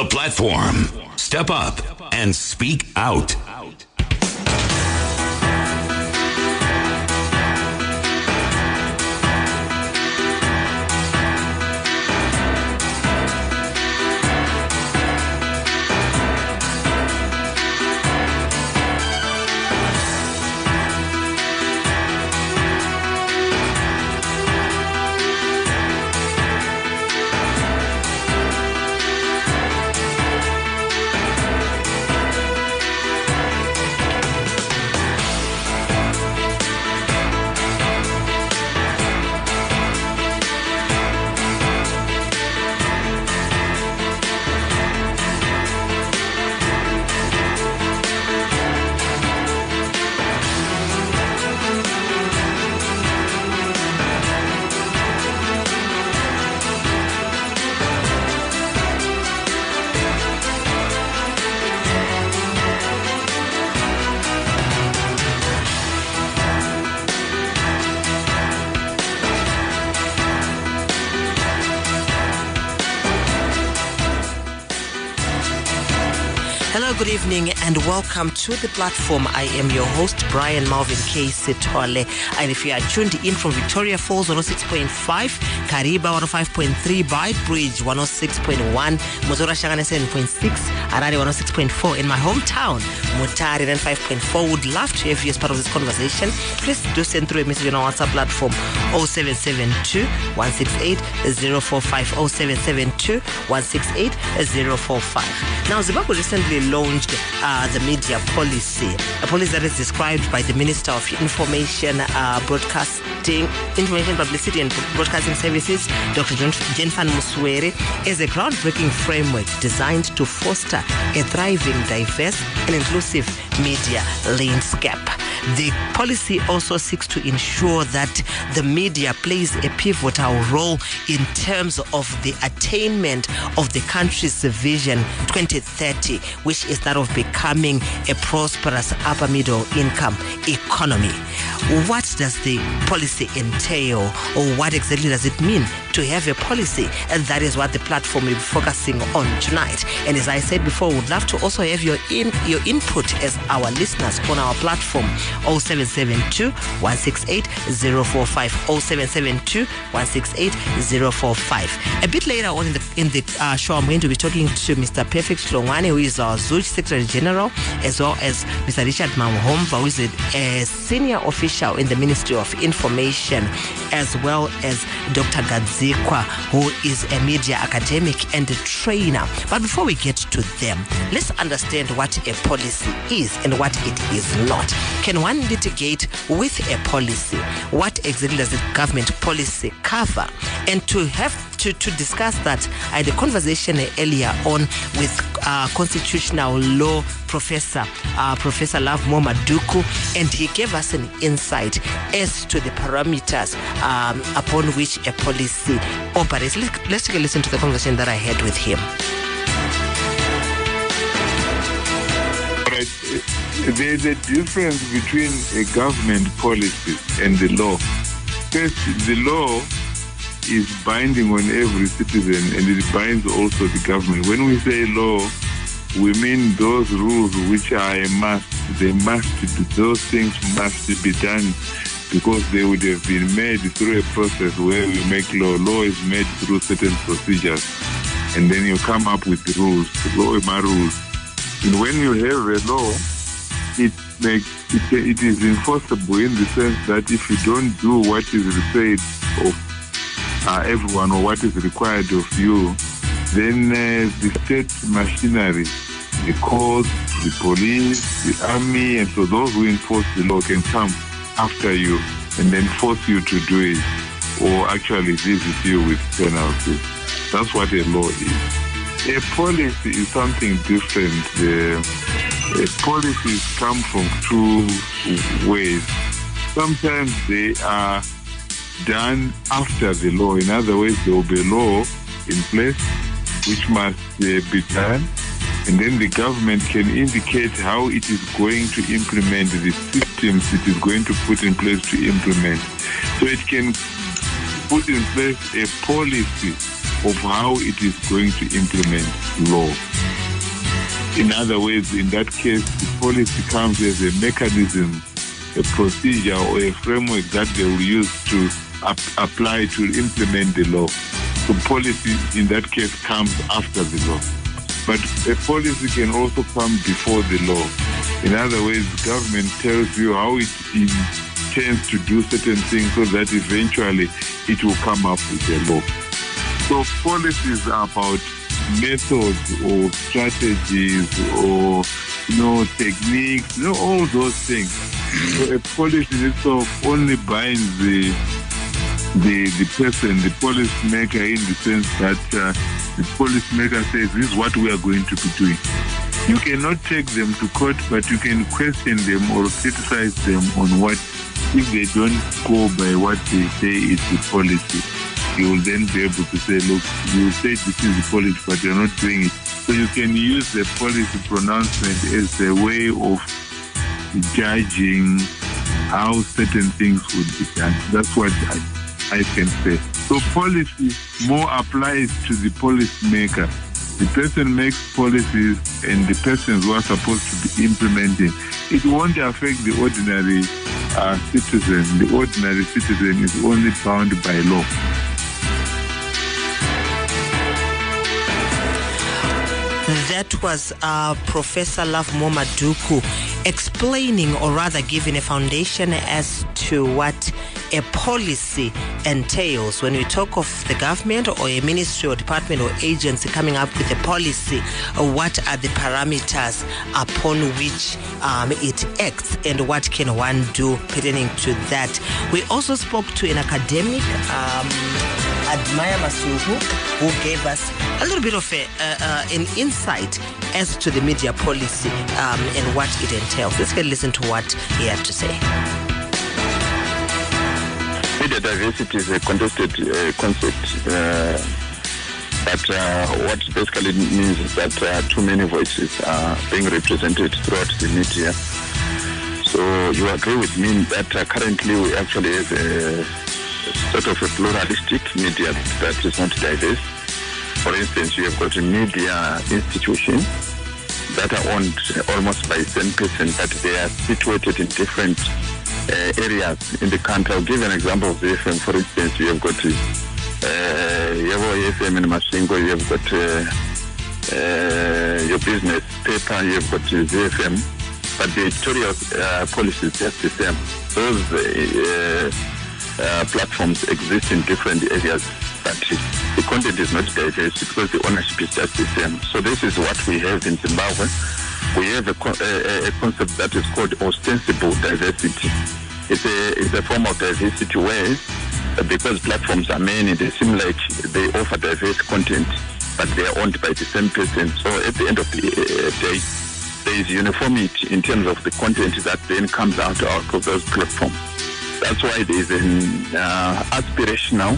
The platform. Step up and speak out. Hello, good evening, and welcome to the platform. I am your host, Brian Malvin K. Sitole. And if you are tuned in from Victoria Falls 106.5, Kariba 105.3, Byte Bridge 106.1, Mozora Shangane 7.6, Harare 106.4, in my hometown, Mutare 95.4. Would love to have you as part of this conversation. Please do send through a message on our WhatsApp platform 0772 168 045 0772 168 045. Now, Zimbabwe recently launched the media policy, a policy that is described by the Minister of Information, Information Publicity and Broadcasting Services, Dr. Jenfan Muswere, as a groundbreaking framework designed to foster a thriving, diverse and inclusive media landscape. The policy also seeks to ensure that the media plays a pivotal role in terms of the attainment of the country's vision 2030, which is that of becoming a prosperous upper middle income economy. What does the policy entail, or what exactly does it mean to have a policy? And that is what the platform will be focusing on tonight. And as I said before, we would love to also have your input as our listeners on our platform 0772 168 045 0772 168 045. A bit later on in the show, I'm going to be talking to Mr. Perfect Hlongwane, who is our Zuch Secretary General, as well as Mr. Richard Mahomva, who is a senior official in the Ministry of Information, as well as Dr. Gadzikwa, who is a media academic and a trainer. But before we get to them, let's understand what a policy is and what it is not. Can one litigate with a policy? What exactly does the government policy cover? And to discuss that, I had a conversation earlier on with constitutional law professor, Professor Love Momaduku, and he gave us an insight as to the parameters upon which a policy operates. Let's take a listen to the conversation that I had with him. There's a difference between a government policy and the law. First, the law is binding on every citizen, and it binds also the government. When we say law, we mean those rules which are a must. They must be, those things must be done because they would have been made through a process where we make law. Law is made through certain procedures, and then you come up with the rules. The law is my rules. And when you have a law, it is enforceable in the sense that if you don't do what is required of everyone or what is required of you, then the state machinery, the courts, the police, the army, and so those who enforce the law can come after you and then force you to do it, or actually visit you with penalties. That's what a law is. A policy is something different. Policies come from two ways. Sometimes they are done after the law. In other words, there will be a law in place which must be done, and then the government can indicate how it is going to implement the systems it is going to put in place to implement. So it can put in place a policy of how it is going to implement law. In other words, in that case, the policy comes as a mechanism, a procedure or a framework that they will use to apply to implement the law. So policy in that case comes after the law. But a policy can also come before the law. In other words, government tells you how it intends to do certain things so that eventually it will come up with a law. So policies are about methods or strategies or techniques, all those things. So a policy in itself only binds the person, the policymaker, in the sense that the policymaker says, this is what we are going to be doing. You cannot take them to court, but you can question them or criticize them on what, if they don't go by what they say is the policy. You will then be able to say, look, you say this is the policy, but you're not doing it. So you can use the policy pronouncement as a way of judging how certain things would be done. That's what I can say. So policy more applies to the policymaker. The person makes policies and the persons who are supposed to be implementing. It won't affect the ordinary citizen. The ordinary citizen is only bound by law. That was Professor Lovemore Maduku explaining, or rather giving a foundation as to what a policy entails. When we talk of the government or a ministry or department or agency coming up with a policy, what are the parameters upon which it acts, and what can one do pertaining to that? We also spoke to an academic, Admire Masuhu, who gave us a little bit of an insight as to the media policy and what it entails. Let's get listen to what he had to say. Media diversity is a contested concept, but what basically means is that too many voices are being represented throughout the media. So you agree with me that currently we actually have a sort of a pluralistic media that is not diverse. For instance, you have got a media institution that are owned almost by the same person, but they are situated in different areas in the country. I'll give you an example of the FM. For instance, you have got Yevo FM in Masvingo, you have got your business paper, you have got ZFM, but the editorial policy is just the same. Those platforms exist in different areas, but the content is not diverse because the ownership is just the same. So this is what we have in Zimbabwe. We have a concept that is called ostensible diversity. It's a form of diversity where, because platforms are many, they seem like they offer diverse content, but they are owned by the same person. So at the end of the day, there is uniformity in terms of the content that then comes out of those platforms. That's why there is an aspirational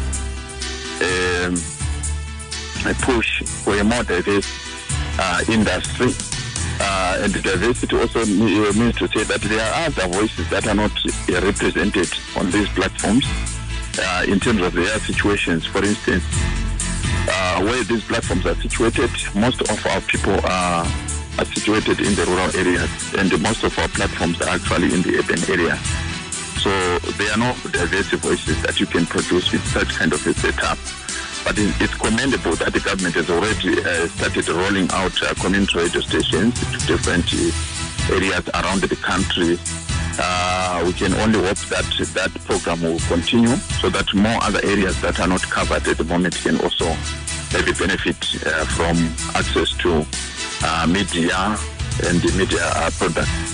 a push for a more diverse industry. And diversity also means to say that there are other voices that are not represented on these platforms in terms of their situations. For instance, where these platforms are situated, most of our people are situated in the rural areas, and most of our platforms are actually in the urban area. So there are no diverse voices that you can produce with such kind of a setup. But it's commendable that the government has already started rolling out community radio stations to different areas around the country. We can only hope that that program will continue so that more other areas that are not covered at the moment can also maybe benefit from access to media and the media products.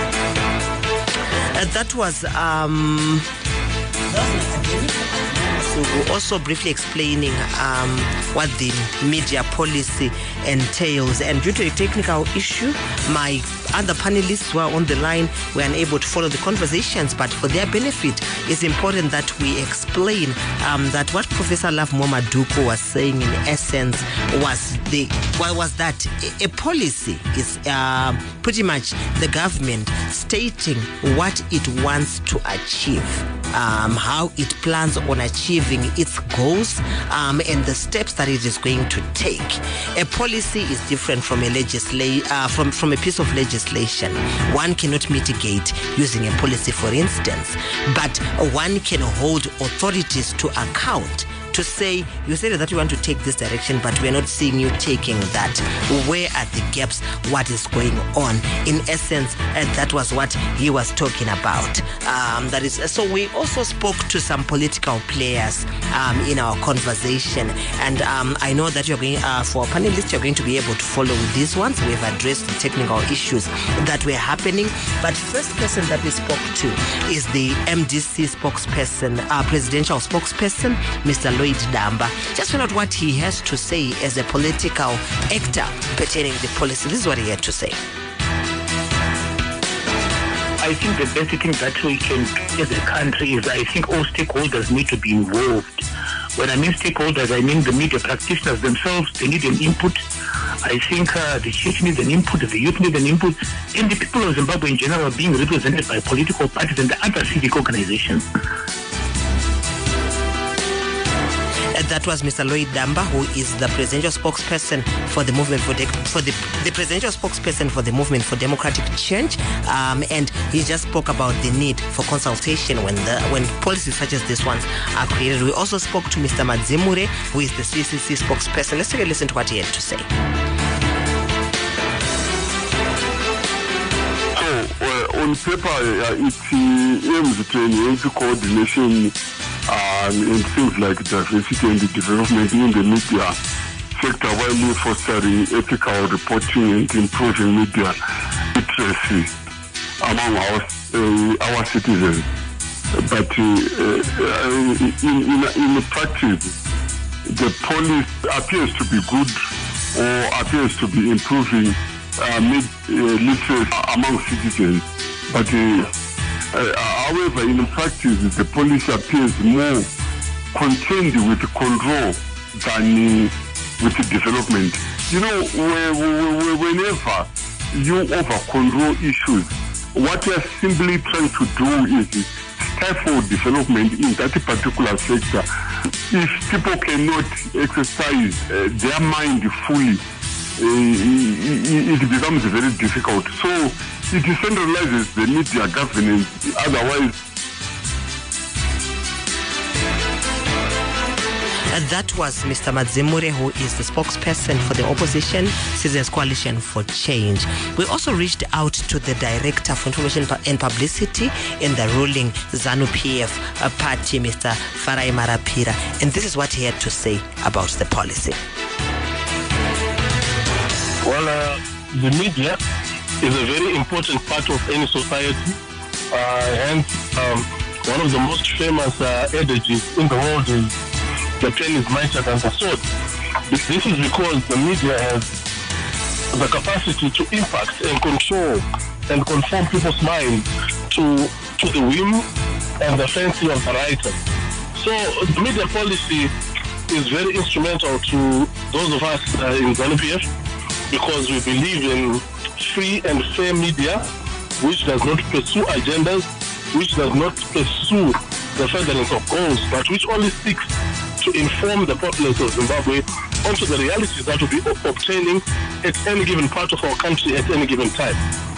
That was Masuku, also briefly explaining what the media policy entails. And due to a technical issue, my other panelists who are on the line were unable to follow the conversations, but for their benefit, it's important that we explain that what Professor Love Momaduko was saying in essence was that a policy is pretty much the government stating what it wants to achieve, how it plans on achieving its goals, and the steps that it is going to take. A policy is different from a from a piece of legislation. One cannot mitigate using a policy, for instance, but one can hold authorities to account to say, you said that you want to take this direction, but we're not seeing you taking that. Where are the gaps? What is going on? In essence, that was what he was talking about. That is. So we also spoke to some political players in our conversation, and I know that you're going, for panelists, you're going to be able to follow with these ones. We've addressed the technical issues that were happening, but first person that we spoke to is the MDC spokesperson, presidential spokesperson, Mr. Lloyd Damba. Just find out what he has to say as a political actor pertaining to the policy. This is what he had to say. I think the basic thing that we can do as a country is I think all stakeholders need to be involved. When I mean stakeholders, I mean the media practitioners themselves. They need an input. I think the church needs an input, the youth need an input, and the people of Zimbabwe in general are being represented by political parties and the other civic organizations. That was Mr. Lloyd Damba, who is the presidential spokesperson for the movement the presidential spokesperson for the movement for democratic change, and he just spoke about the need for consultation when policies such as this ones are created. We also spoke to Mr. Madzimure, who is the CCC spokesperson. Let's take a listen to what he had to say. On paper, it aims to enhance coordination and things like diversity and development in the media sector while fostering ethical reporting and improving media literacy among our citizens. But in practice, the policy appears to be good or appears to be improving literacy among citizens. But however, in practice, the policy appears more concerned with control than with development. You know, whenever you over-control issues, what you are simply trying to do is stifle development in that particular sector. If people cannot exercise their mind fully, it becomes very difficult. So it decentralizes the media governance. Otherwise, and that was Mr. Madzimure, who is the spokesperson for the opposition Citizens Coalition for Change. We also reached out to the Director for Information and Publicity in the ruling ZANU-PF party, Mr. Farai Marapira, and this is what he had to say about the policy. Well, the media is a very important part of any society. Hence, one of the most famous adages in the world is the pen is mightier than the sword. This is because the media has the capacity to impact and control and conform people's minds to the whim and the fancy of the writer. So the media policy is very instrumental to those of us in ZANU-PF, because we believe in free and fair media, which does not pursue agendas, which does not pursue the furtherance of goals, but which only seeks to inform the populace of Zimbabwe onto the realities that will be obtaining at any given part of our country at any given time.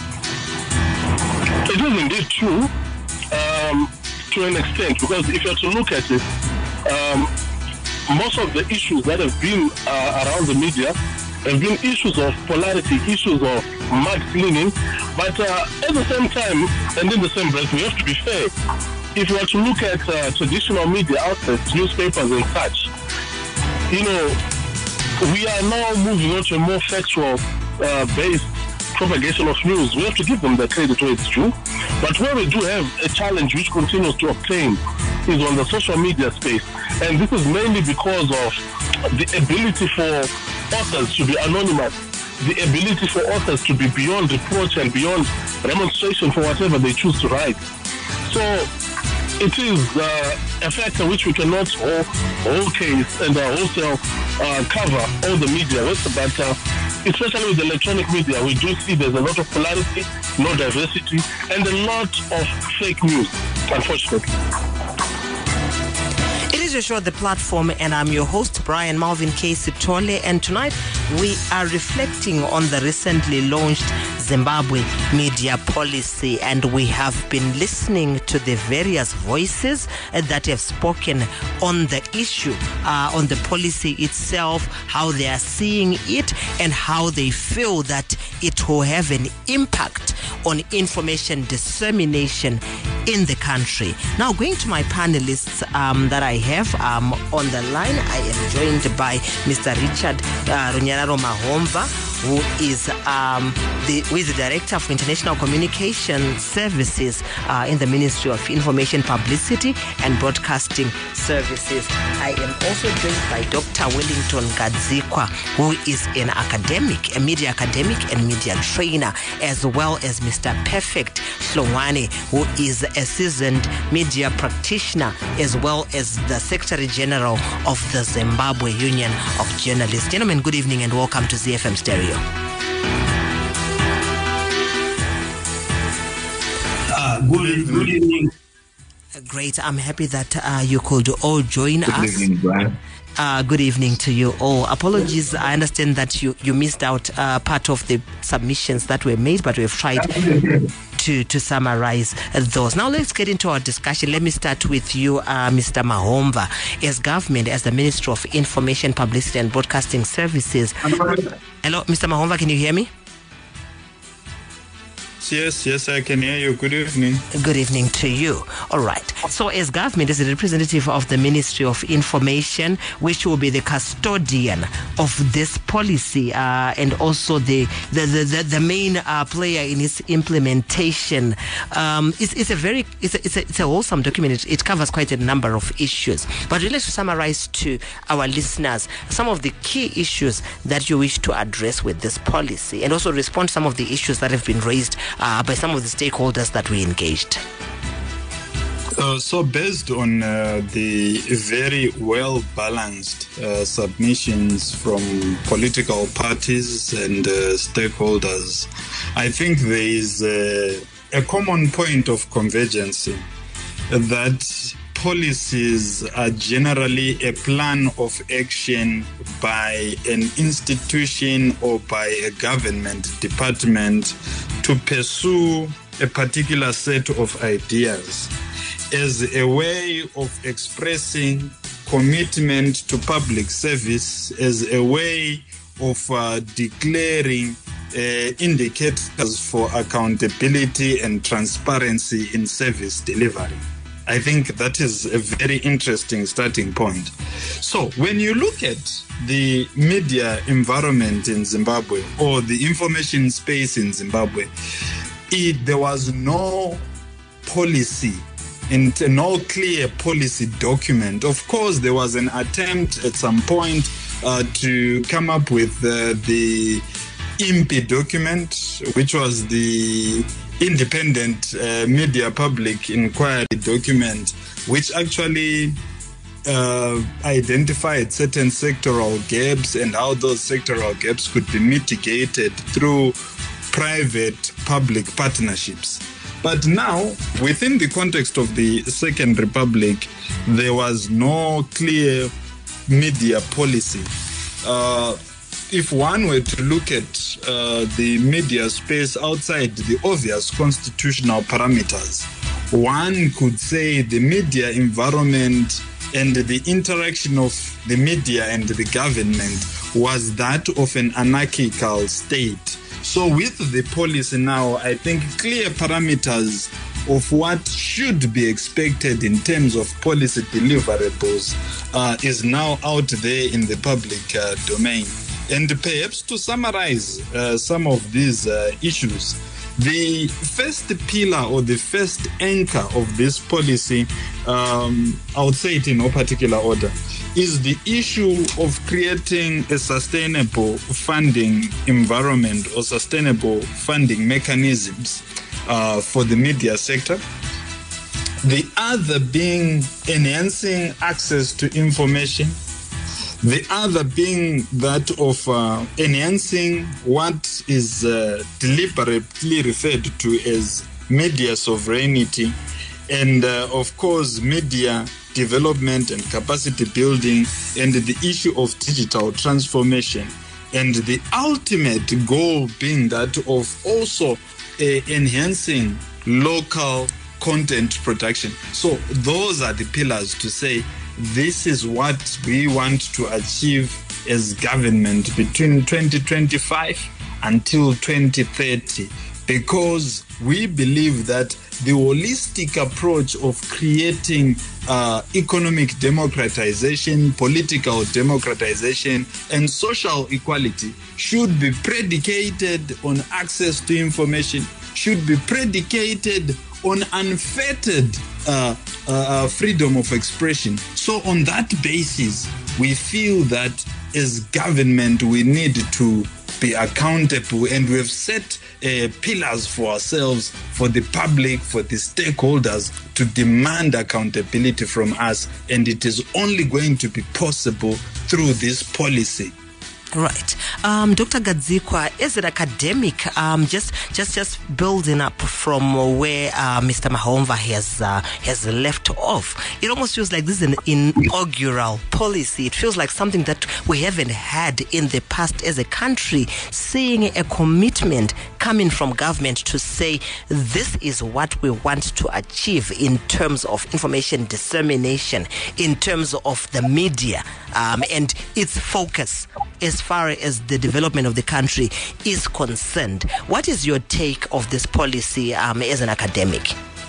It is indeed true to an extent, because if you are to look at it, most of the issues that have been around the media have been issues of polarity, issues of mudslinging, but at the same time, and in the same breath, we have to be fair. If you were to look at traditional media outlets, newspapers and such, you know, we are now moving on to a more factual based propagation of news. We have to give them the credit where it's due. But where we do have a challenge which continues to obtain is on the social media space. And this is mainly because of the ability for authors to be anonymous, the ability for authors to be beyond reproach and beyond remonstration for whatever they choose to write. So it is a factor which we cannot whole case and wholesale cover all the media with, but especially with electronic media, we do see there's a lot of polarity, no diversity, and a lot of fake news, unfortunately. It is your show, The Platform, and I'm your host, Brian Malvin K. Sitole, and tonight we are reflecting on the recently launched Zimbabwe media policy, and we have been listening to the various voices that have spoken on the issue, on the policy itself, how they are seeing it, and how they feel that it will have an impact on information dissemination in the country. Now, going to my panelists that I have on the line, I am joined by Mr. Richard Runyararo Mahomva, who is the Director for International Communication Services in the Ministry of Information, Publicity and Broadcasting Services. I am also joined by Dr. Wellington Gadzikwa, who is an academic, a media academic and media trainer, as well as Mr. Perfect Hlongwane, who is a seasoned media practitioner, as well as the Secretary General of the Zimbabwe Union of Journalists. Gentlemen, good evening and welcome to ZFM Stereo. Good evening. Great. I'm happy that you could all join us. Good evening, Brian. Good evening to you all. Apologies, I understand that you missed out part of the submissions that were made, but we've tried to summarize those. Now let's get into our discussion. Let me start with you, Mr. Mahomva. As government, as the Ministry of Information, Publicity and Broadcasting Services. Hello, Mr. Mahomva, can you hear me? Yes, I can hear you. Good evening. Good evening to you. All right. So as government, as a representative of the Ministry of Information, which will be the custodian of this policy and also the main player in its implementation, it's a wholesome document. It covers quite a number of issues. But really, to summarize to our listeners some of the key issues that you wish to address with this policy, and also respond to some of the issues that have been raised by some of the stakeholders that we engaged. So based on the very well-balanced submissions from political parties and stakeholders, I think there is a common point of convergence that policies are generally a plan of action by an institution or by a government department to pursue a particular set of ideas as a way of expressing commitment to public service, as a way of declaring indicators for accountability and transparency in service delivery. I think that is a very interesting starting point. So when you look at the media environment in Zimbabwe or the information space in Zimbabwe, there was no policy and no clear policy document. Of course, there was an attempt at some point to come up with the IMPI document, which was the Independent Media Public Inquiry document, which actually identified certain sectoral gaps and how those sectoral gaps could be mitigated through private-public partnerships. But now, within the context of the Second Republic, there was no clear media policy. If one were to look at the media space outside the obvious constitutional parameters, one could say the media environment and the interaction of the media and the government was that of an anarchical state. So with the policy now, I think clear parameters of what should be expected in terms of policy deliverables is now out there in the public domain. And perhaps to summarize some of these issues, The first pillar or the first anchor of this policy, I would say it in no particular order, is the issue of creating a sustainable funding environment or sustainable funding mechanisms for the media sector. The other being enhancing access to information. The other being that of enhancing what is deliberately referred to as media sovereignty, and of course media development and capacity building, and the issue of digital transformation, and the ultimate goal being that of also enhancing local content production. So those are the pillars to say this is what we want to achieve as government between 2025 until 2030, because we believe that the holistic approach of creating economic democratization, political democratization, and social equality should be predicated on access to information, should be predicated on unfettered freedom of expression. So on that basis, we feel that as government we need to be accountable, and we have set pillars for ourselves, for the public, for the stakeholders to demand accountability from us, and it is only going to be possible through this policy. Right. Dr. Gadzikwa, as an academic, just building up from where Mr. Mahomva has left off, it almost feels like this is an inaugural policy. It feels like something that we haven't had in the past as a country, seeing a commitment coming from government to say this is what we want to achieve in terms of information dissemination, in terms of the media, and its focus as far as the development of the country is concerned. What is your take of this policy as an academic?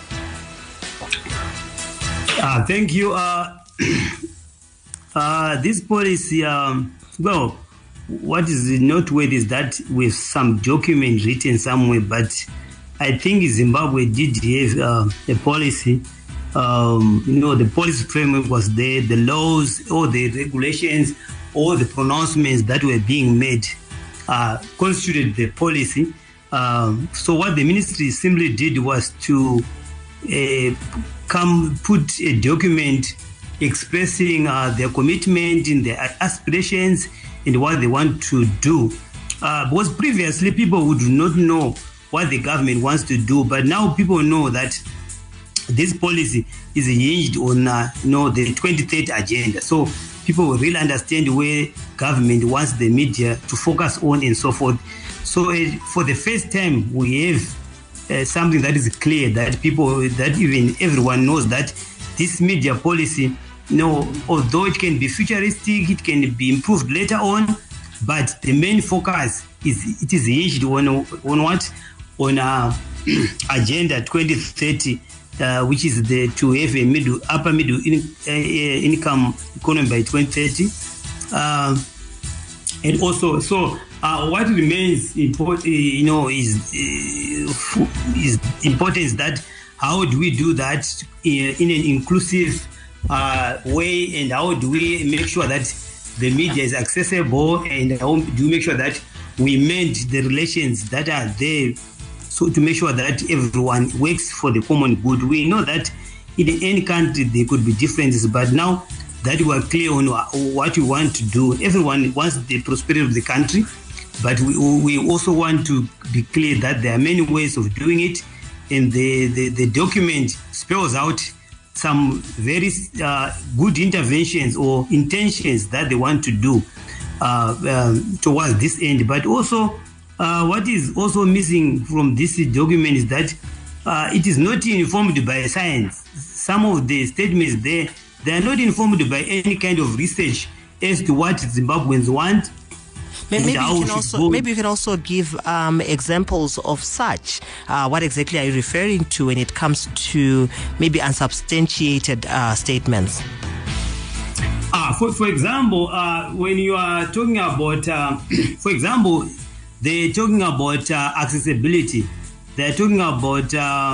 Thank you. This policy, well, what is noteworthy is that with some document written somewhere, but I think Zimbabwe did have a policy. The policy framework was there, the laws, all the regulations, all the pronouncements that were being made constituted the policy. So what the ministry simply did was to put a document expressing their commitment and their aspirations and what they want to do. Because previously people would not know what the government wants to do, but now people know that this policy is hinged on the 2030 agenda. So people will really understand where government wants the media to focus on and so forth. So for the first time, we have something that is clear, that even everyone knows that this media policy, although it can be futuristic, it can be improved later on, but the main focus is hinged on what? On Agenda 2030. Which is to have a upper middle income economy by 2030, and also what remains important, is important is that how do we do that in an inclusive way, and how do we make sure that the media is accessible, and how do we make sure that we mend the relations that are there. So to make sure that everyone works for the common good. We know that in any country there could be differences, but now that we are clear on what we want to do, everyone wants the prosperity of the country, but we also want to be clear that there are many ways of doing it, and the document spells out some very good interventions or intentions that they want to do towards this end. But also what is also missing from this document is that it is not informed by science. Some of the statements there, they are not informed by any kind of research as to what Zimbabweans want. Maybe you can also give examples of such. What exactly are you referring to when it comes to maybe unsubstantiated statements? For example, when you are talking about, for example, they're talking about accessibility. they're talking about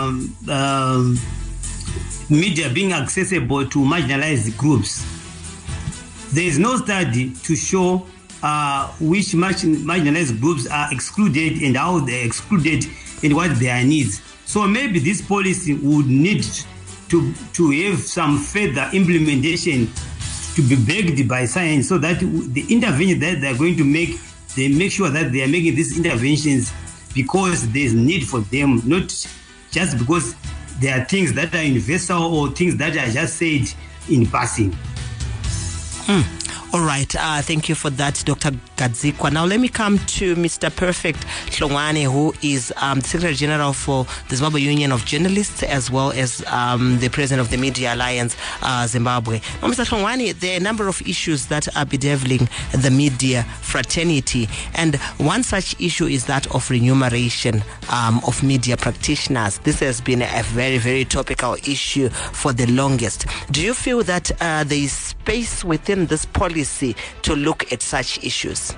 media being accessible to marginalized groups. There is no study to show which marginalized groups are excluded and how they're excluded and what their needs. So maybe this policy would need to have some further implementation to be backed by science, so that the interventions that they're going to make, they make sure that they are making these interventions because there's need for them, not just because there are things that are universal or things that are just said in passing. All right. Thank you for that, Dr. Gadzikwa. Now let me come to Mr. Perfect Hlongwane, who is the Secretary General for the Zimbabwe Union of Journalists, as well as the President of the Media Alliance Zimbabwe. Now, Mr. Hlongwane, there are a number of issues that are bedeviling the media fraternity, and one such issue is that of remuneration of media practitioners. This has been a very, very topical issue for the longest. Do you feel that there is space within this policy to look at such issues?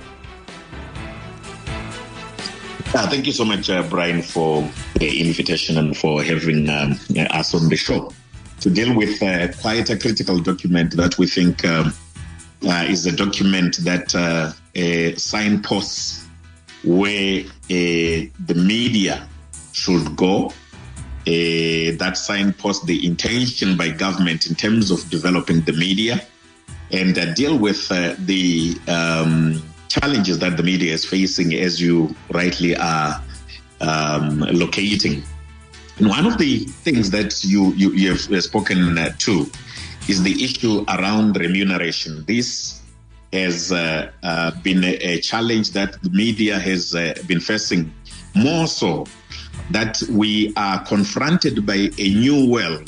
Thank you so much, Brian, for the invitation and for having us on the show to deal with quite a critical document that we think is a document that signposts where the media should go. That signposts the intention by government in terms of developing the media, and deal with the challenges that the media is facing, as you rightly are locating. And one of the things that you have spoken to is the issue around remuneration. This has been a challenge that the media has been facing, more so that we are confronted by a new world.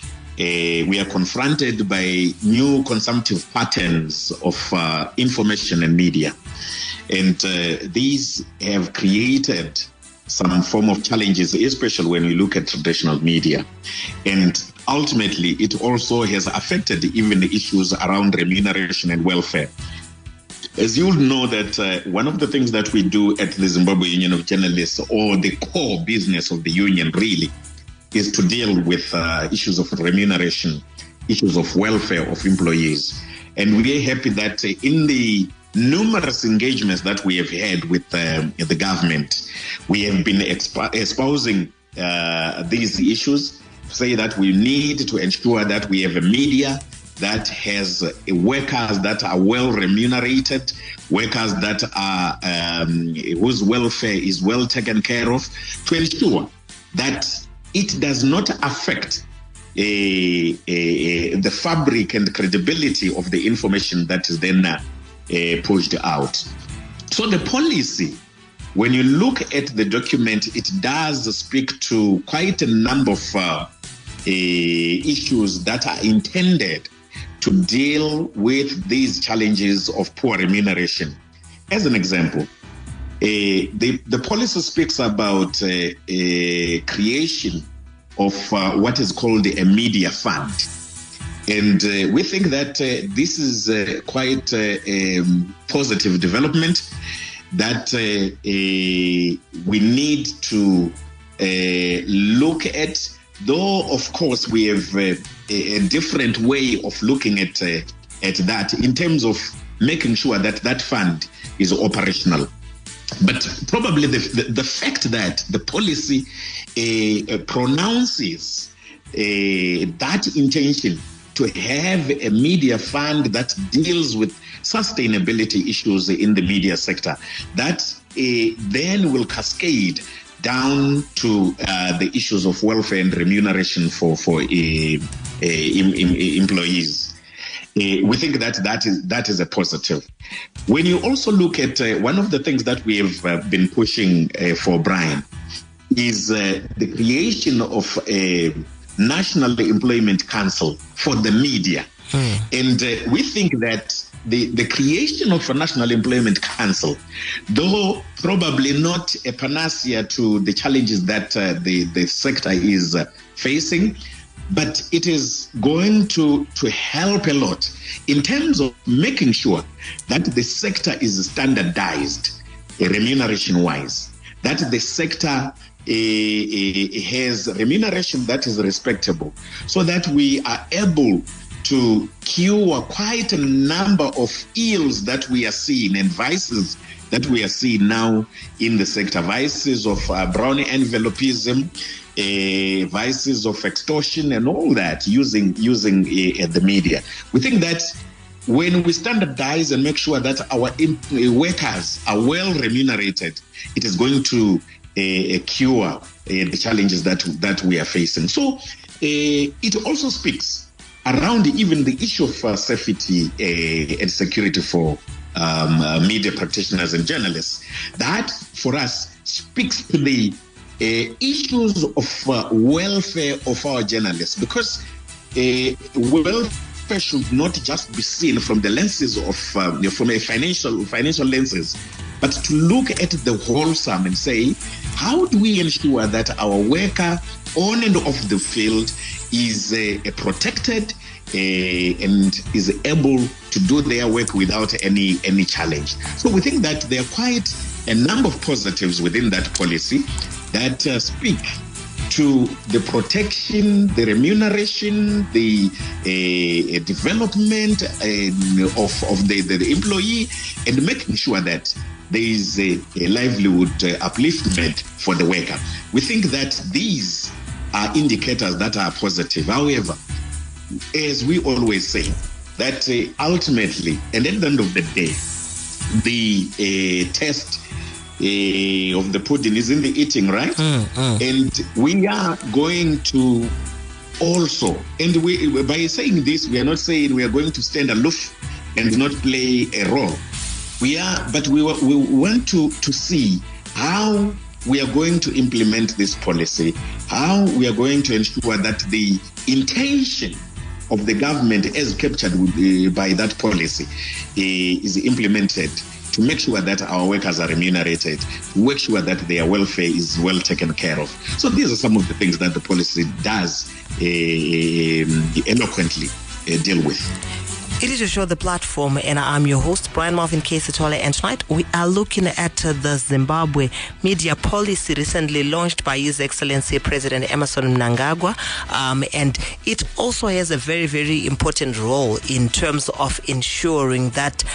We are confronted by new consumptive patterns of information and media. And these have created some form of challenges, especially when we look at traditional media. And ultimately, it also has affected even the issues around remuneration and welfare. As you know, that one of the things that we do at the Zimbabwe Union of Journalists, or the core business of the union really, is to deal with issues of remuneration, issues of welfare of employees. And we are happy that in the numerous engagements that we have had with the government, we have been espousing these issues, say that we need to ensure that we have a media that has workers that are well remunerated, workers that are whose welfare is well taken care of, to ensure that it does not affect the fabric and credibility of the information that is then pushed out. So the policy, when you look at the document, it does speak to quite a number of issues that are intended to deal with these challenges of poor remuneration. As an example, the policy speaks about creation of what is called a media fund. And we think that this is quite a positive development that we need to look at, though, of course, we have a different way of looking at that in terms of making sure that that fund is operational. But probably the fact that the policy pronounces that intention to have a media fund that deals with sustainability issues in the media sector, that then will cascade down to the issues of welfare and remuneration for employees. We think that is a positive. When you also look at one of the things that we have been pushing for, Brian, is the creation of a National Employment Council for the media. And we think that the creation of a National Employment Council, though probably not a panacea to the challenges that the sector is facing, but it is going to help a lot in terms of making sure that the sector is standardized remuneration-wise, that the sector has remuneration that is respectable, so that we are able to cure quite a number of ills that we are seeing and vices that we are seeing now in the sector. Vices of brown envelopism, vices of extortion and all that using the media. We think that when we standardize and make sure that our workers are well remunerated, it is going to cure the challenges that we are facing. So it also speaks around even the issue of safety and security for media practitioners and journalists. That, for us, speaks to the issues of welfare of our journalists, because welfare should not just be seen from the lenses of from a financial lenses, but to look at the wholesome and say, how do we ensure that our worker on and off the field is protected and is able to do their work without any challenge? So we think that there are quite a number of positives within that policy that speak to the protection, the remuneration, the development of the employee, and making sure that there is a livelihood upliftment for the worker. We think that these are indicators that are positive. However, as we always say, that ultimately, and at the end of the day, the test of the pudding is in the eating, right? And we are going to also, and by saying this, we are not saying we are going to stand aloof and not play a role. We want to see how we are going to implement this policy, how we are going to ensure that the intention of the government as captured by that policy is implemented, to make sure that our workers are remunerated, to make sure that their welfare is well taken care of. So these are some of the things that the policy does eloquently deal with. It is your show, The Platform, and I'm your host, Brian Marvin Kesitole, and tonight we are looking at the Zimbabwe media policy recently launched by His Excellency President Emmerson Mnangagwa, and it also has a very, very important role in terms of ensuring that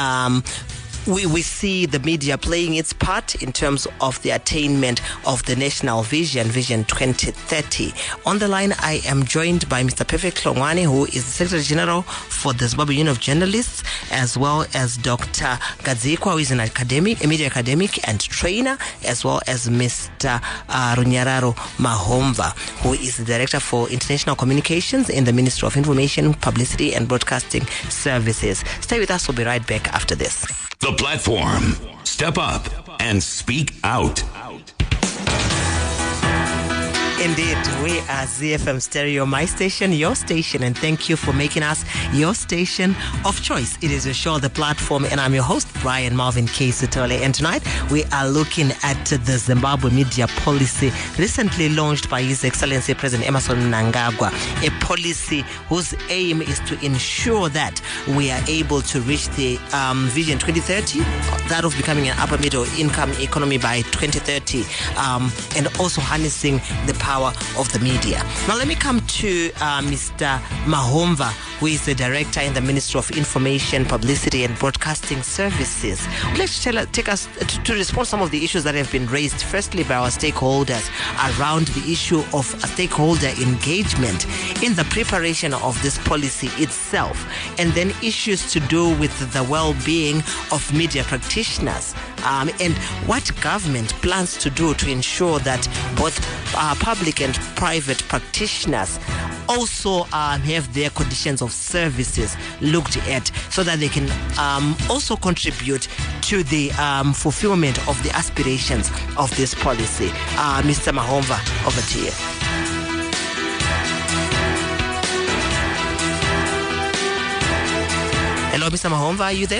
we see the media playing its part in terms of the attainment of the national vision 2030. On the line, I am joined by Mr. Perfect Hlongwane, who is the Secretary General for the Zimbabwe Union of Journalists, as well as Dr. Gadzikwa, who is a media academic and trainer, as well as Mr. Runyararo Mahomva, who is the Director for International Communications in the Ministry of Information, Publicity and Broadcasting Services. Stay with us. We'll be right back after this. The Platform. Step up and speak out. Indeed, we are ZFM Stereo, my station, your station, and thank you for making us your station of choice. It is your show, The Platform, and I'm your host, Brian Marvin Kesitole. And tonight, we are looking at the Zimbabwe media policy recently launched by His Excellency President Emmerson Mnangagwa, a policy whose aim is to ensure that we are able to reach the Vision 2030, that of becoming an upper middle income economy by 2030, and also harnessing the power of the media. Now let me come to Mr. Mahomva, who is the Director in the Ministry of Information, Publicity and Broadcasting Services. Let's take us to respond to some of the issues that have been raised, firstly by our stakeholders, around the issue of stakeholder engagement in the preparation of this policy itself, and then issues to do with the well-being of media practitioners, and what government plans to do to ensure that both public and private practitioners also have their conditions of services looked at, so that they can also contribute to the fulfillment of the aspirations of this policy. Mr. Mahomva, over to you. Hello, Mr. Mahomva, are you there?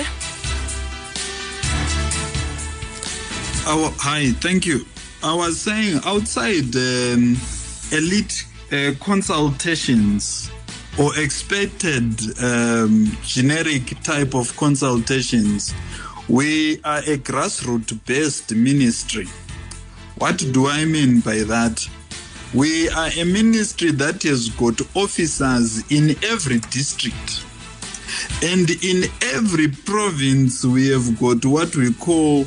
Hi, thank you. I was saying, outside elite consultations or expected generic type of consultations, we are a grassroots-based ministry. What do I mean by that? We are a ministry that has got officers in every district. And in every province, we have got what we call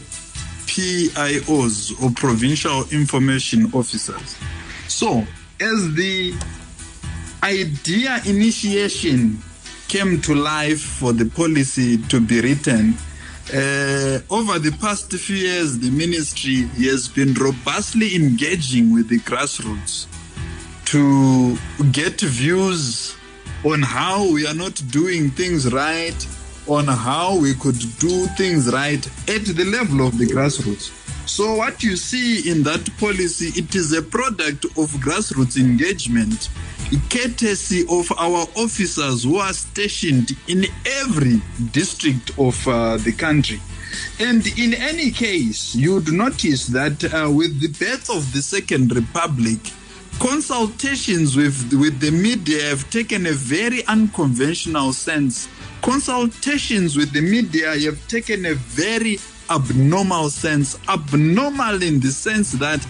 PIOs, or Provincial Information Officers. So, as the idea initiation came to life for the policy to be written, over the past few years, the ministry has been robustly engaging with the grassroots to get views on how we are not doing things right, on how we could do things right at the level of the grassroots. So what you see in that policy, it is a product of grassroots engagement, courtesy of our officers who are stationed in every district of the country. And in any case, you'd notice that with the birth of the Second Republic, consultations with the media have taken a very unconventional sense. Consultations with the media have taken a very abnormal sense. Abnormal in the sense that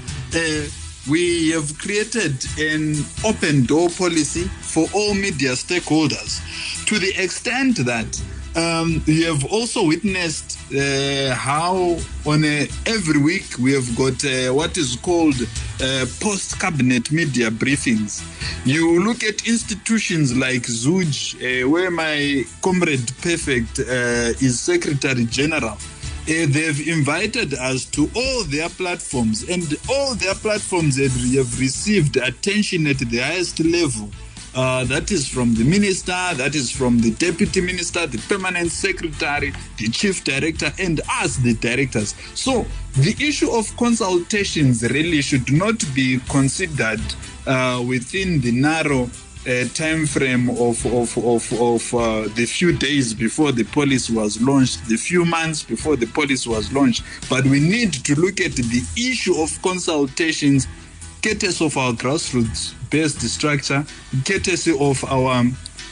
we have created an open door policy for all media stakeholders, to the extent that you have also witnessed how on every week we have got what is called post-cabinet media briefings. You look at institutions like ZUJ, where my comrade Perfect is Secretary General. They've invited us to all their platforms, and all their platforms have received attention at the highest level. That is from the minister, that is from the deputy minister, the permanent secretary, the chief director, and us, the directors. So the issue of consultations really should not be considered within the narrow time frame of the few days before the policy was launched, the few months before the policy was launched. But we need to look at the issue of consultations, courtesy of our grassroots-based structure, courtesy of our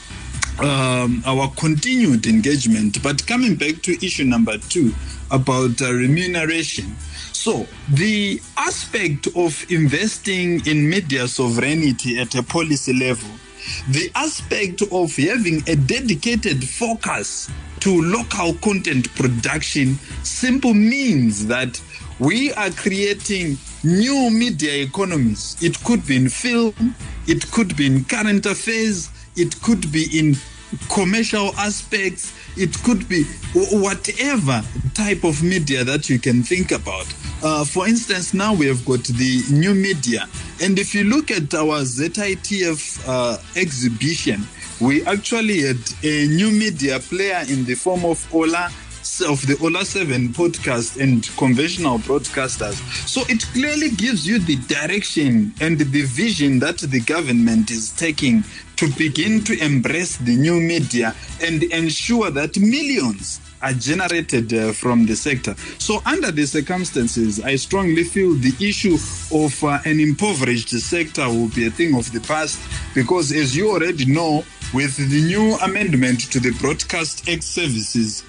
continued engagement. But coming back to issue number 2 about remuneration. So the aspect of investing in media sovereignty at a policy level, the aspect of having a dedicated focus to local content production simply means that we are creating new media economies. It could be in film, it could be in current affairs, it could be in commercial aspects, it could be whatever type of media that you can think about. For instance, now we have got the new media, and if you look at our ZITF exhibition, we actually had a new media player in the form of the Ola 7 podcast and conventional broadcasters. So it clearly gives you the direction and the vision that the government is taking to begin to embrace the new media and ensure that millions are generated from the sector. So under the circumstances, I strongly feel the issue of an impoverished sector will be a thing of the past, because as you already know, with the new amendment to the Broadcast Services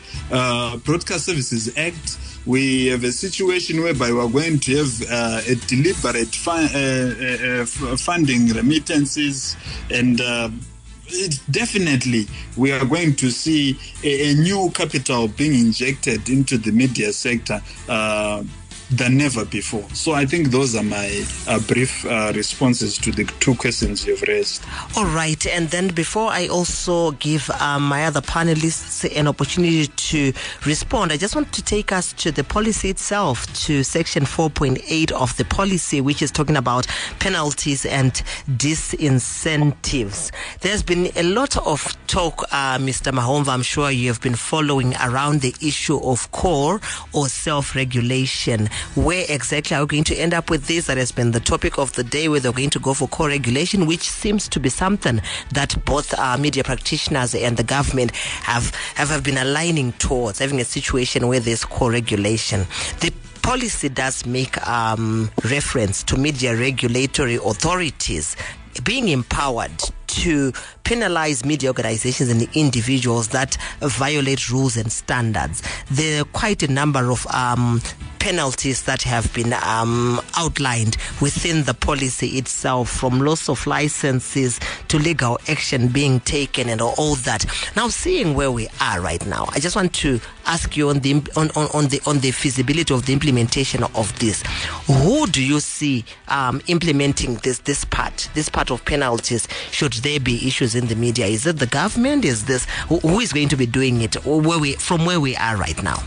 Act, we have a situation whereby we're going to have a deliberate funding remittances, and definitely we are going to see a new capital being injected into the media sector than never before. So I think those are my brief responses to the 2 questions you've raised. All right. And then before I also give my other panelists an opportunity to respond, I just want to take us to the policy itself, to section 4.8 of the policy, which is talking about penalties and disincentives. There's been a lot of talk, Mr. Mahomva, I'm sure you have been following, around the issue of core or self-regulation. Where exactly are we going to end up with this? That has been the topic of the day, whether we're going to go for core regulation, which seems to be something that both media practitioners and the government have been aligning towards, having a situation where there's core regulation. The policy does make reference to media regulatory authorities being empowered to penalize media organizations and individuals that violate rules and standards. There are quite a number of penalties that have been outlined within the policy itself, from loss of licenses to legal action being taken and all that. Now, seeing where we are right now, I just want to ask you on the feasibility of the implementation of this. Who do you see implementing this part of penalties should there be issues in the media? Is it the government? Is this who is going to be doing it, or from where we are right now?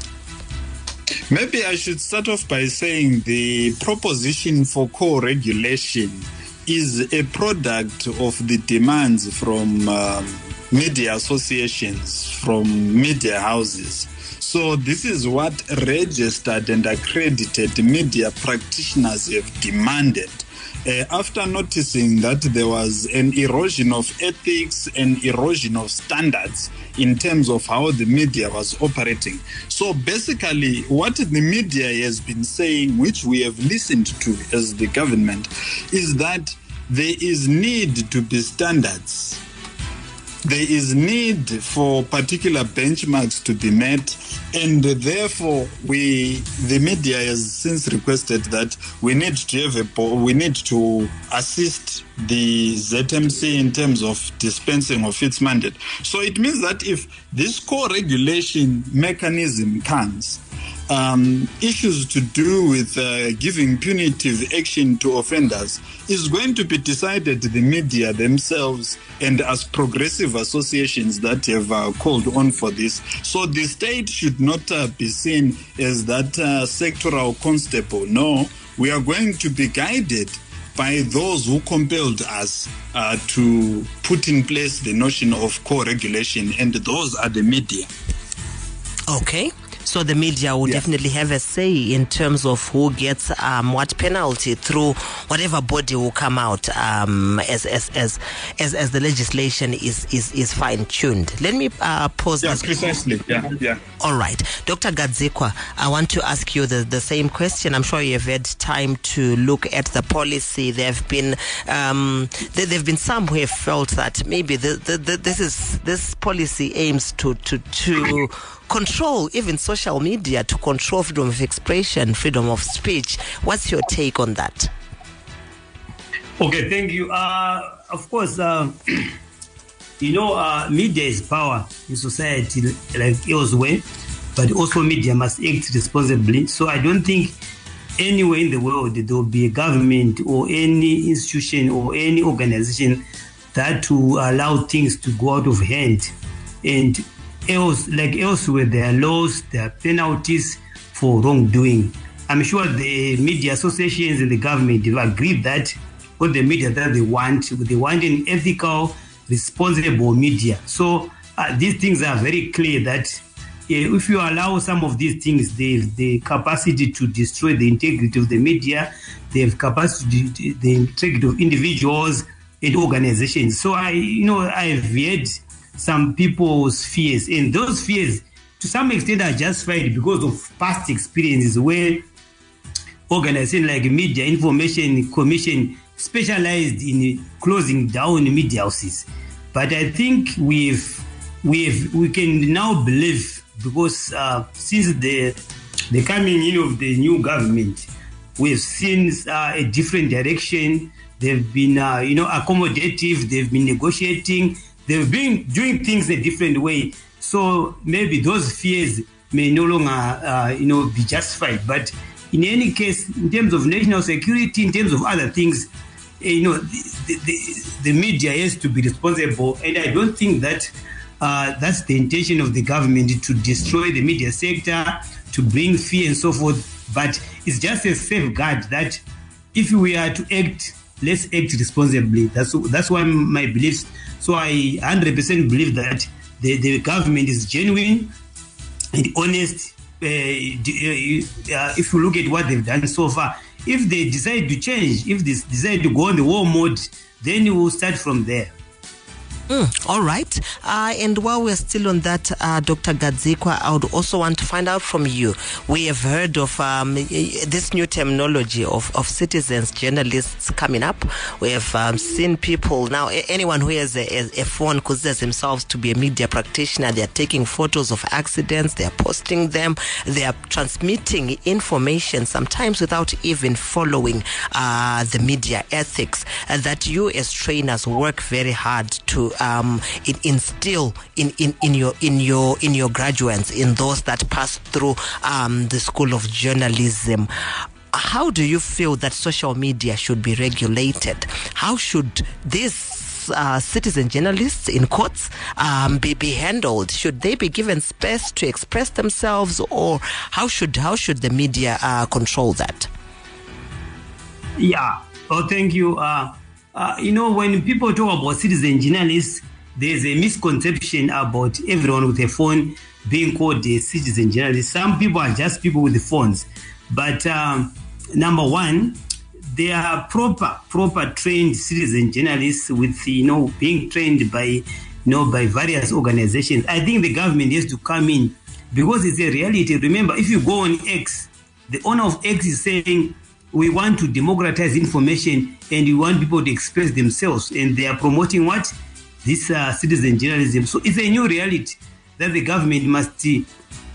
Maybe I should start off by saying the proposition for co-regulation is a product of the demands from media associations, from media houses. So this is what registered and accredited media practitioners have demanded. After noticing that there was an erosion of ethics and erosion of standards in terms of how the media was operating. So basically what the media has been saying, which we have listened to as the government, is that there is need to be standards. There is need for particular benchmarks to be met, and therefore the media has since requested that we need to assist the ZMC in terms of dispensing of its mandate. So it means that if this co-regulation mechanism comes, issues to do with giving punitive action to offenders is going to be decided the media themselves and as progressive associations that have called on for this. So the state should not be seen as that sectoral constable. No, we are going to be guided by those who compelled us to put in place the notion of co-regulation, and those are the media. Okay. So the media will definitely have a say in terms of who gets what penalty through whatever body will come out as the legislation is fine-tuned. Let me pause. Yeah, precisely. Yeah. All right. Dr. Gadzikwa, I want to ask you the same question. I'm sure you have had time to look at the policy. There have been some who have felt that maybe this policy aims to control even social media, to control freedom of expression, freedom of speech. What's your take on that? Okay, thank you. Of course, media is power in society like elsewhere, but also media must act responsibly. So I don't think anywhere in the world there will be a government or any institution or any organization that will allow things to go out of hand. And elsewhere, there are laws, there are penalties for wrongdoing. I'm sure the media associations and the government have agreed that what the media that they want an ethical, responsible media. So these things are very clear that if you allow some of these things, they have the capacity to destroy the integrity of the media, they have capacity, the integrity of individuals and organizations. So I've heard some people's fears, and those fears to some extent are justified because of past experiences where organizations like Media Information Commission specialized in closing down media houses. But I think we can now believe, because since the coming in of the new government, we've seen a different direction. They've been accommodative, they've been negotiating, they've been doing things a different way. So maybe those fears may no longer, be justified. But in any case, in terms of national security, in terms of other things, the media has to be responsible. And I don't think that that's the intention of the government, to destroy the media sector, to bring fear and so forth. But it's just a safeguard that if we are to act, let's act responsibly. That's one of my beliefs. So I 100% believe that the government is genuine and honest. If you look at what they've done so far, if they decide to change, if they decide to go on the war mode, then you will start from there. All right. And while we're still on that, Dr. Gadzikwa, I would also want to find out from you. We have heard of this new terminology of citizens journalists coming up. We have seen people now, anyone who has a phone considers themselves to be a media practitioner. They're taking photos of accidents, they're posting them, they are transmitting information, sometimes without even following the media ethics that you as trainers work very hard to instill in your graduates, in those that pass through the School of Journalism. How do you feel that social media should be regulated? How should these citizen journalists, in quotes, be handled? Should they be given space to express themselves, or how should the media control that? Yeah. Oh, thank you. When people talk about citizen journalists, there's a misconception about everyone with a phone being called a citizen journalist. Some people are just people with the phones. But number one, they are proper trained citizen journalists with, being trained by various organizations. I think the government has to come in, because it's a reality. Remember, if you go on X, the owner of X is saying, we want to democratize information and we want people to express themselves, and they are promoting what? This citizen journalism. So it's a new reality that the government must take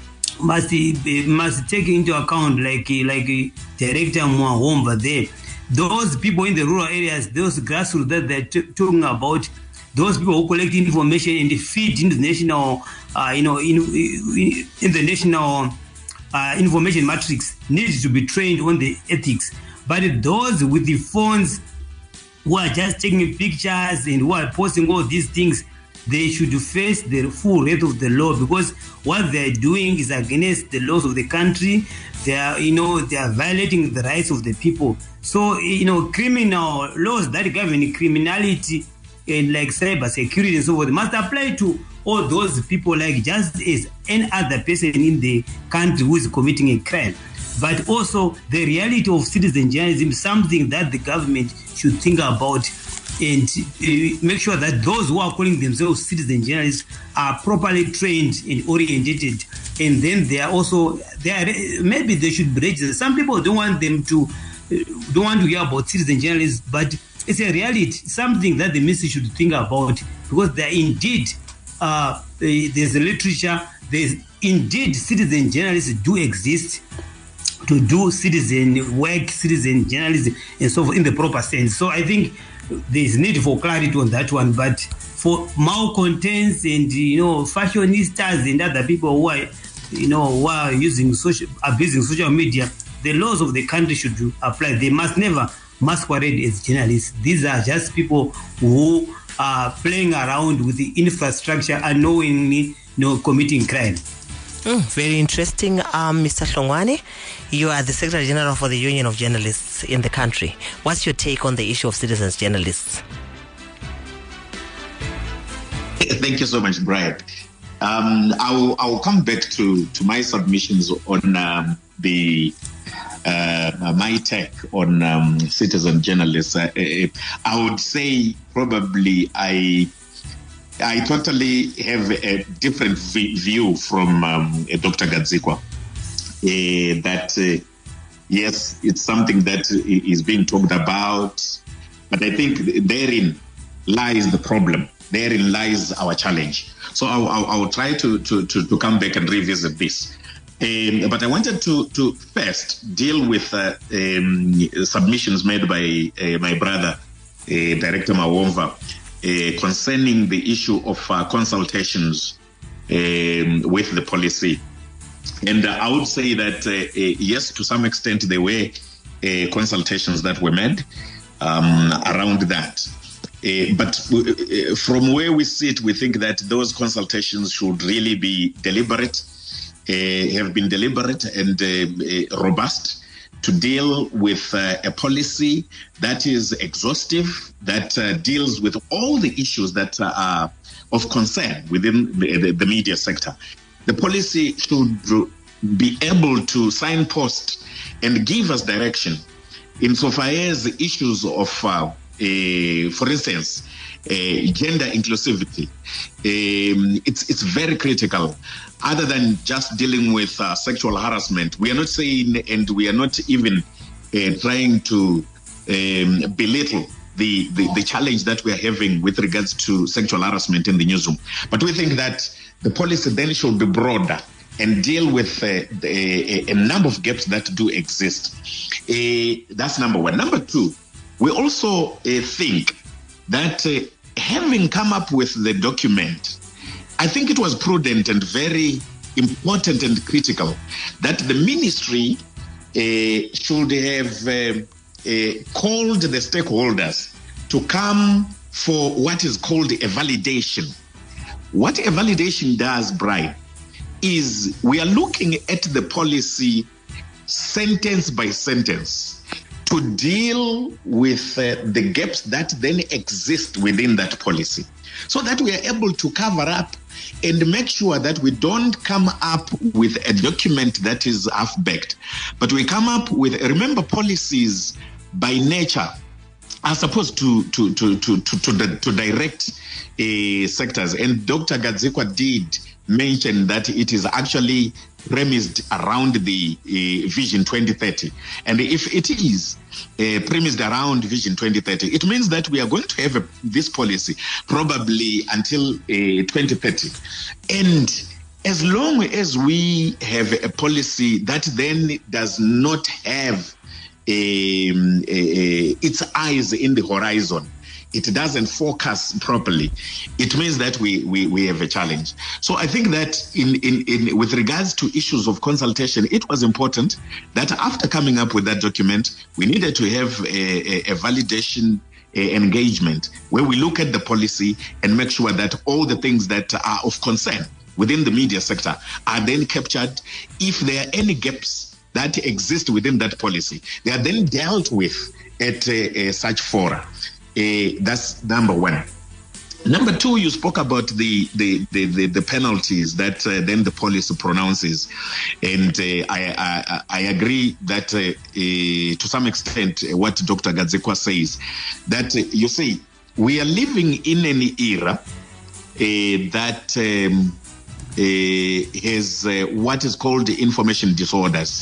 into account, like Director Mwahomba there. Those people in the rural areas, those grassroots that they're talking about, those people who collect information and feed into the national, in the national information matrix, needs to be trained on the ethics. But those with the phones who are just taking pictures and who are posting all these things, they should face the full wrath of the law, because what they're doing is against the laws of the country. They are violating the rights of the people. So, criminal laws that govern criminality and like cyber security and so forth must apply to all those people, like just as any other person in the country who is committing a crime. But also the reality of citizen journalism is something that the government should think about, and make sure that those who are calling themselves citizen journalists are properly trained and oriented. And then maybe they should be registered. Some people don't want to hear about citizen journalists, but it's a reality, something that the ministry should think about, because there indeed there's a literature, there's indeed citizen journalists do exist to do citizen work, citizen journalism, and so forth in the proper sense. So I think there's need for clarity on that one. But for malcontents and fashionistas and other people who are abusing social media, the laws of the country should apply. They must never masquerade as journalists. These are just people who are playing around with the infrastructure unknowingly, committing crime. Very interesting. Mr. Hlongwane, you are the Secretary General for the Union of Journalists in the country. What's your take on the issue of citizens journalists? Thank you so much, Brian. I'll come back to my submissions on my take on citizen journalists. I would say probably I totally have a different view from Dr. Gadzikwa. That yes, it's something that is being talked about, but I think therein lies the problem. Therein lies our challenge. So I will try to come back and revisit this. But I wanted to first deal with submissions made by my brother, Director Mwahomba, concerning the issue of consultations with the policy. And I would say that, yes, to some extent, there were consultations that were made around that. But from where we sit, we think that those consultations should really be deliberate, have been deliberate and robust, to deal with a policy that is exhaustive, that deals with all the issues that are of concern within the media sector. The policy should be able to signpost and give us direction insofar as the issues of for instance, gender inclusivity. It's very critical. Other than just dealing with sexual harassment, we are not saying, and we are not even trying to belittle the challenge that we are having with regards to sexual harassment in the newsroom. But we think that the policy then should be broader and deal with a number of gaps that do exist. That's number one. Number two, we also think that having come up with the document, I think it was prudent and very important and critical that the ministry should have called the stakeholders to come for what is called a validation. What a validation does, Brian, is we are looking at the policy sentence by sentence to deal with the gaps that then exist within that policy, so that we are able to cover up and make sure that we don't come up with a document that is half-baked, but we come up with, remember, policies by nature are supposed to direct sectors. And Dr. Gadzekwa did mention that it is actually premised around the Vision 2030. And if it is premised around Vision 2030, it means that we are going to have this policy probably until 2030. And as long as we have a policy that then does not have its eyes in the horizon, it doesn't focus properly, it means that we have a challenge. So I think that in with regards to issues of consultation, it was important that after coming up with that document, we needed to have a validation engagement where we look at the policy and make sure that all the things that are of concern within the media sector are then captured. If there are any gaps that exist within that policy, they are then dealt with at such fora. That's number one. Number two, you spoke about the penalties that then the policy pronounces, and I agree that to some extent what Dr. Gadzekwa says, that you see we are living in an era that has what is called information disorders,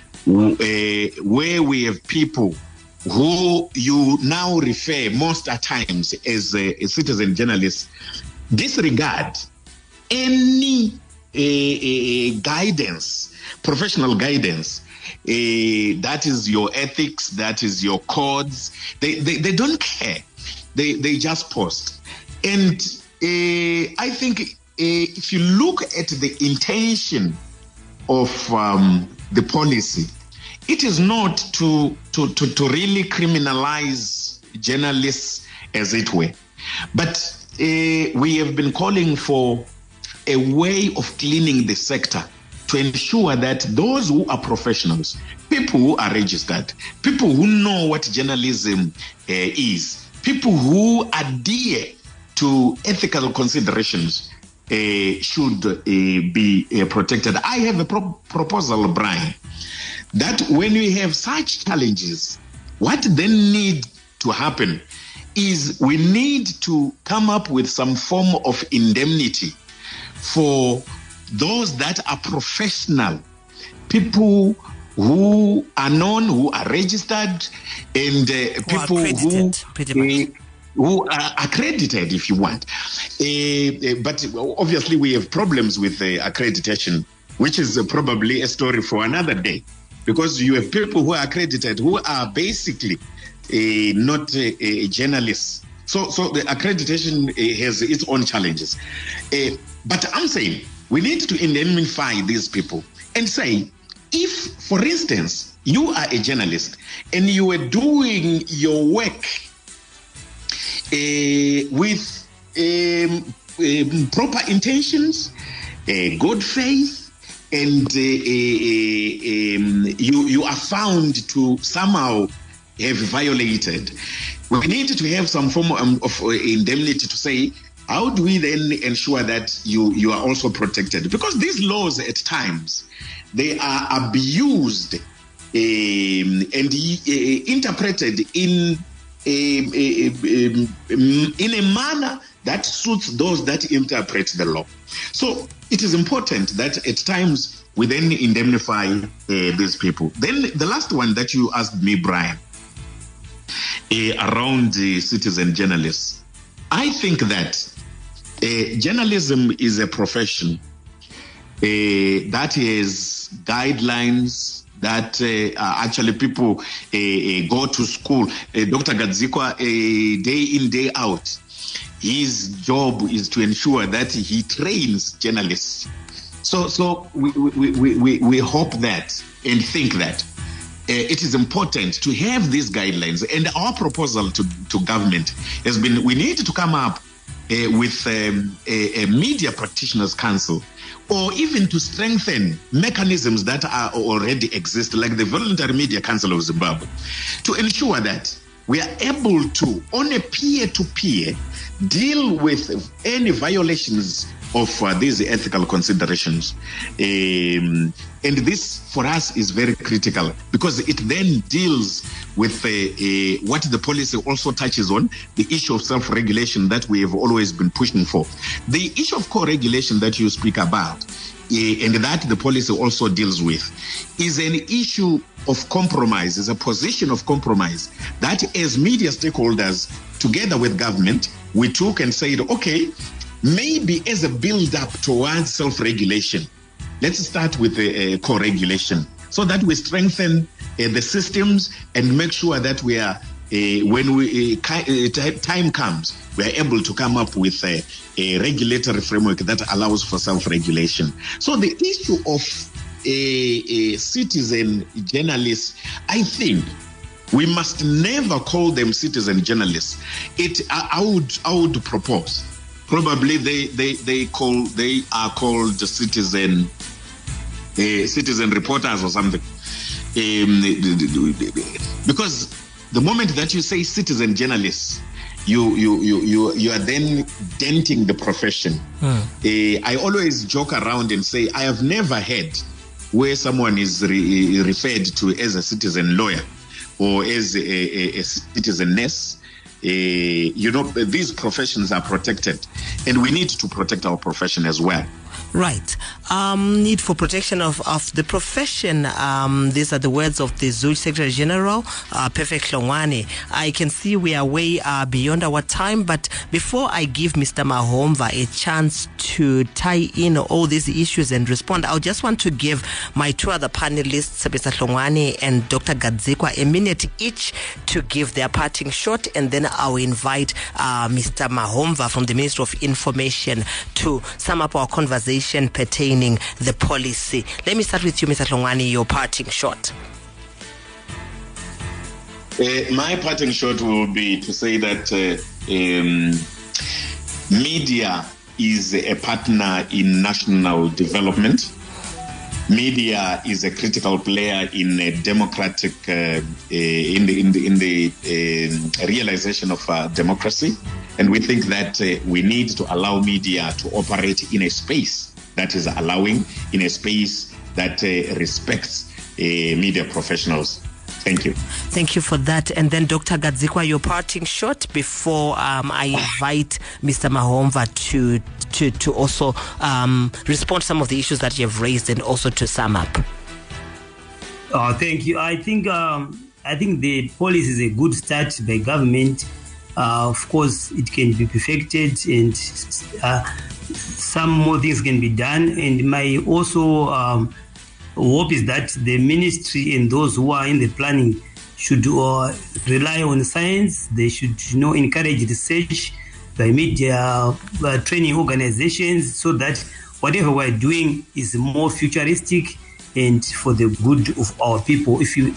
where we have people who you now refer most at times as citizen journalists disregard any guidance, professional guidance. That is your ethics, that is your codes. They don't care. They just post. And I think if you look at the intention of the policy, it is not to really criminalize journalists, as it were. But we have been calling for a way of cleaning the sector to ensure that those who are professionals, people who are registered, people who know what journalism is, people who adhere to ethical considerations should be protected. I have a proposal, Brian, that when we have such challenges, what then need to happen is we need to come up with some form of indemnity for those that are professional, people who are known, who are registered, and people who are accredited, if you want. But obviously we have problems with accreditation, which is probably a story for another day, because you have people who are accredited who are basically not journalists. So the accreditation has its own challenges. But I'm saying we need to indemnify these people and say, if, for instance, you are a journalist and you are doing your work with proper intentions, good faith, and you are found to somehow have violated, we need to have some form of indemnity to say, how do we then ensure that you are also protected? Because these laws at times, they are abused and interpreted in in a manner that suits those that interpret the law. So it is important that at times we then indemnify these people. Then the last one that you asked me, Brian, around the citizen journalists, I think that journalism is a profession that has guidelines that actually people go to school. Dr. Gadzikwa, day in, day out, his job is to ensure that he trains journalists. So we hope that and think that it is important to have these guidelines. And our proposal to government has been, we need to come up with a media practitioners council, or even to strengthen mechanisms that are already exist, like the Voluntary Media Council of Zimbabwe, to ensure that we are able to, on a peer-to-peer, deal with any violations of these ethical considerations. And this, for us, is very critical, because it then deals with what the policy also touches on, the issue of self-regulation that we have always been pushing for. The issue of co-regulation that you speak about, and that the policy also deals with, is an issue of compromise, is a position of compromise that as media stakeholders, together with government, we took and said, okay, maybe as a build-up towards self-regulation, let's start with co-regulation, so that we strengthen the systems and make sure that we are, when time comes, we are able to come up with a regulatory framework that allows for self-regulation. So the issue of citizen journalists, I think we must never call them citizen journalists. I would propose, probably they are called citizen reporters or something, because the moment that you say citizen journalists, you are then denting the profession. I always joke around and say I have never heard where someone is referred to as a citizen lawyer or as a citizen nurse. These professions are protected, and we need to protect our profession as well. Right. Need for protection of the profession. These are the words of the Zulu Secretary General, Perfect Hlongwane. I can see we are way beyond our time, but before I give Mr. Mahomva a chance to tie in all these issues and respond, I just want to give my two other panelists, Mr. Hlongwane and Dr. Gadzikwa, a minute each to give their parting shot, and then I'll invite Mr. Mahomva from the Ministry of Information to sum up our conversation pertaining the policy. Let me start with you, Mr. Hlongwane, your parting shot. My parting shot will be to say that media is a partner in national development. Media is a critical player in a democratic, in the realization of democracy. And we think that we need to allow media to operate in a space that is allowing, in a space that respects media professionals. Thank you. Thank you for that. And then Dr. Gadzikwa, your parting shot before I invite Mr. Mahomva to also respond to some of the issues that you have raised and also to sum up. Thank you. I think the policy is a good start by government. Of course, it can be perfected, and some more things can be done. And my also hope is that the ministry and those who are in the planning should rely on science. They should encourage research by media training organizations, so that whatever we're doing is more futuristic and for the good of our people.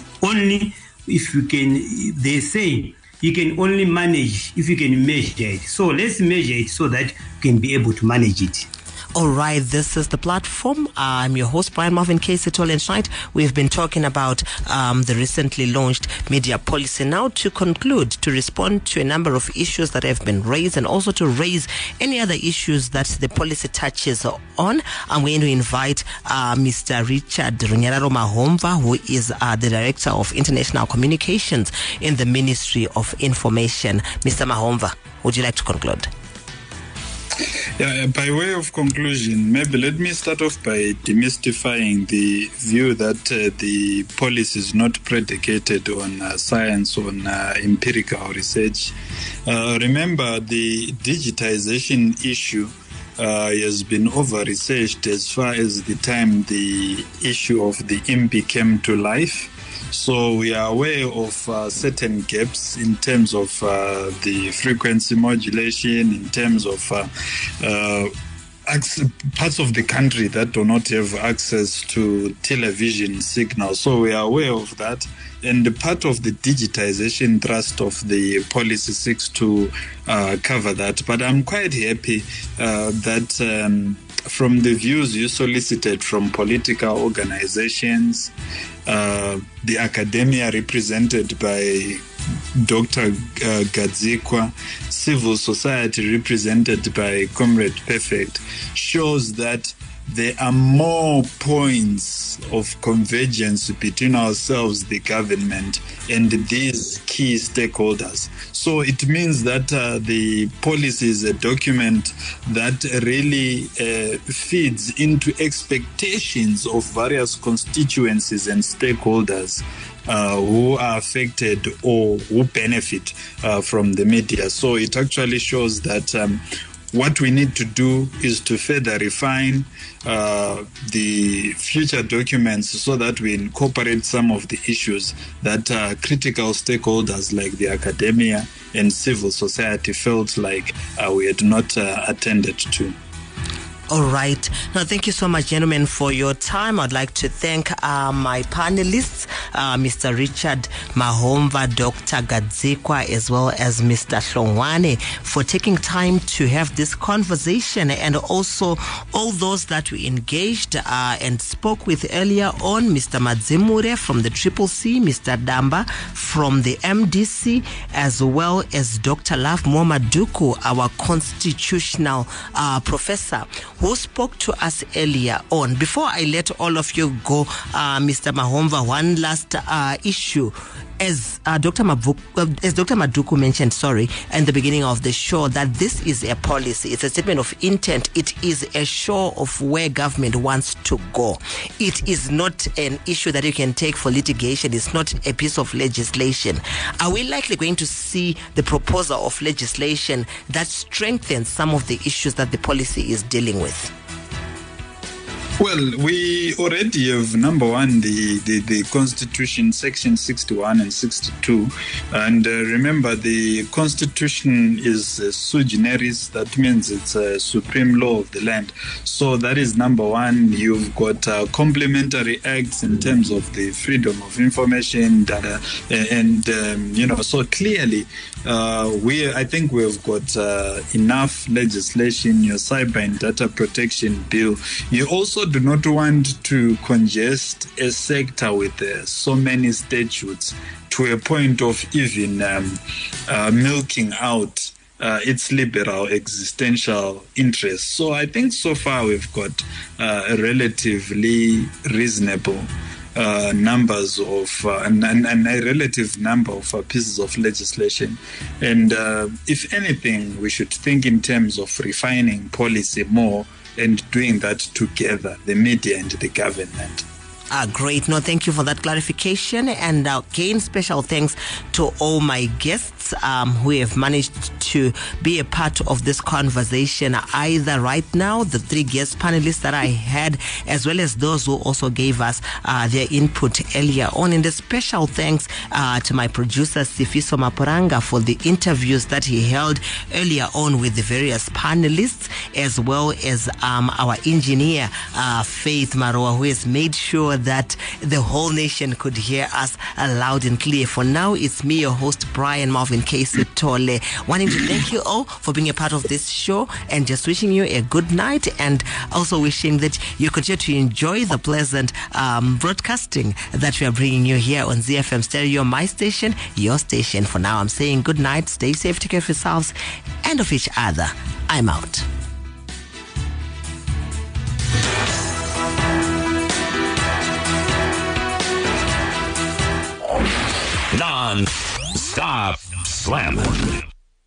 They say you can only manage if you can measure it. So let's measure it so that you can be able to manage it. All right, this is The Platform. I'm your host, Brian Marvin Casey-Toll, and tonight we've been talking about the recently launched media policy. Now, to conclude, to respond to a number of issues that have been raised and also to raise any other issues that the policy touches on, I'm going to invite Mr. Richard Runyararo Mahomva, who is the Director of International Communications in the Ministry of Information. Mr. Mahomva, would you like to conclude? Yeah, by way of conclusion, maybe let me start off by demystifying the view that the policy is not predicated on science, on empirical research. Remember, the digitization issue has been over-researched as far as the time the issue of the IMPI came to life. So we are aware of certain gaps in terms of the frequency modulation, in terms of parts of the country that do not have access to television signals. So we are aware of that. And the part of the digitization thrust of the policy seeks to cover that. But I'm quite happy that from the views you solicited from political organizations, the academia represented by Dr. Gadzikwa, civil society represented by Comrade Perfect, shows that there are more points of convergence between ourselves, the government, and these key stakeholders. So it means that the policy is a document that really feeds into expectations of various constituencies and stakeholders who are affected or who benefit from the media. So it actually shows that what we need to do is to further refine the future documents so that we incorporate some of the issues that critical stakeholders like the academia and civil society felt like we had not attended to. All right. Now, thank you so much, gentlemen, for your time. I'd like to thank my panelists, Mr. Richard Mahomva, Dr. Gadzikwa, as well as Mr. Hlongwane, for taking time to have this conversation, and also all those that we engaged and spoke with earlier on, Mr. Madzimure from the CCC, Mr. Damba from the MDC, as well as Dr. Love Momaduku, our constitutional professor, who spoke to us earlier on. Before I let all of you go, Mr. Mahomva, one last issue. As Dr. Maduku mentioned, in the beginning of the show, that this is a policy. It's a statement of intent. It is a show of where government wants to go. It is not an issue that you can take for litigation. It's not a piece of legislation. Are we likely going to see the proposal of legislation that strengthens some of the issues that the policy is dealing with? Well, we already have, number one, the Constitution, Section 61 and 62. And remember, the Constitution is sui generis. That means it's a supreme law of the land. So that is number one. You've got complementary acts in terms of the freedom of information, data, and, so clearly, I think we've got enough legislation. Your cyber and data protection bill. You also do not want to congest a sector with so many statutes to a point of even milking out its liberal existential interests. So I think so far we've got a relatively reasonable numbers of and a relative number of pieces of legislation, and if anything, we should think in terms of refining policy more and doing that together, the media and the government. Great. No, thank you for that clarification. And again, special thanks to all my guests who have managed to be a part of this conversation, either right now, the three guest panelists that I had, as well as those who also gave us their input earlier on. And a special thanks to my producer, Sifiso Maporanga, for the interviews that he held earlier on with the various panelists, as well as our engineer, Faith Maroa, who has made sure that the whole nation could hear us loud and clear. For now, it's me, your host, Brian Marvin Casey Tole, wanting to thank you all for being a part of this show and just wishing you a good night, and also wishing that you continue to enjoy the pleasant broadcasting that we are bringing you here on ZFM Stereo, my station, your station. For now, I'm saying good night, stay safe, take care of yourselves and of each other. I'm out. Non-stop slamming.